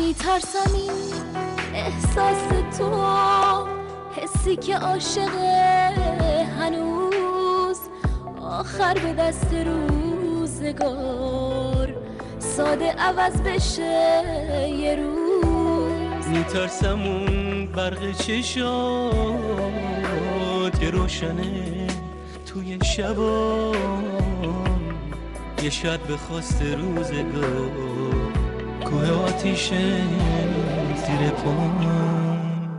میترسم این احساس تو، حسی که عاشقه هنوز آخر به دست روزگار ساده عوض بشه یه روز. میترسم اون برق چشات که روشنه توی شبام، یه شب به خواست روزگار کوه آتیشه زیر پام.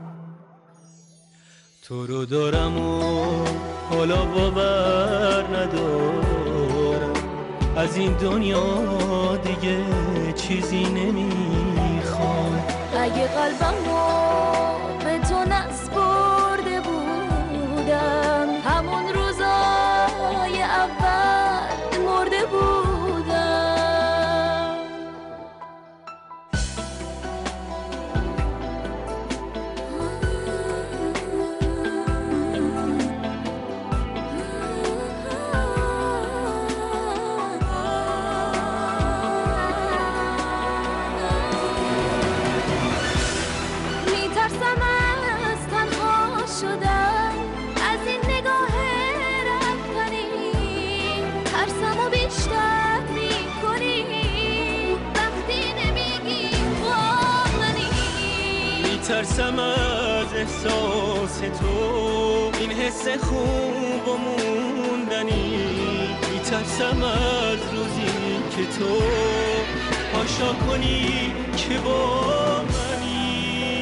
تو رو دارم و حالا باور ندارم، از این دنیا دیگه چیزی نمیخوام. اگه قلبمو به تو نسپرده بودم، همون روزای اول مرده بودم. میترسم از تنها شدن، از این نگاه رفتنی ترسمو بیشتر میکنی وقتی نمیگی واقعی. میترسم از احساس تو، این حس خوب و موندنی. میترسم از روزی که تو پاشا کنی که با منی.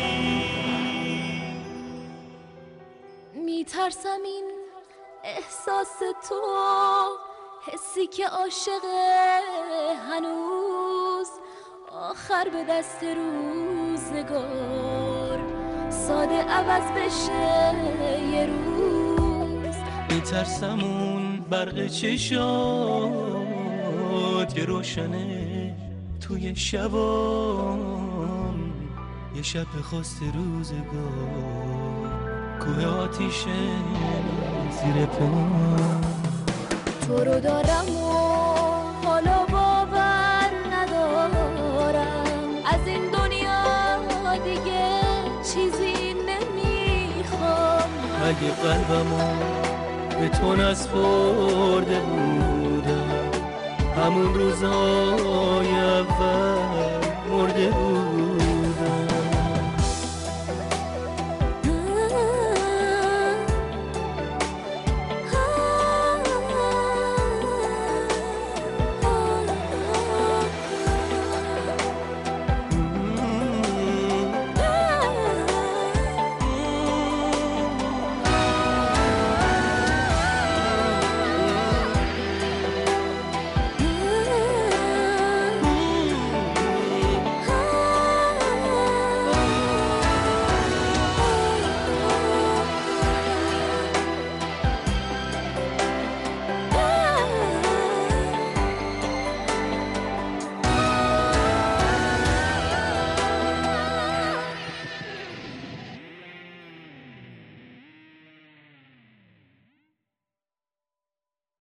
میترسم این احساس تو، حسی که عاشقه هنوز آخر به دست روزگار ساده عوض بشه یه روز. میترسم اون برق چشات که روشنه توی شبام، یه شب به خواست روزگار کوه آتیشه زیر پام. تو رو دارم و حالا باور ندارم، از این دنیا دیگه چیزی نمیخوام. اگه قلبمو به تو نسپرده بودم، همون روزای اول مرده بودم.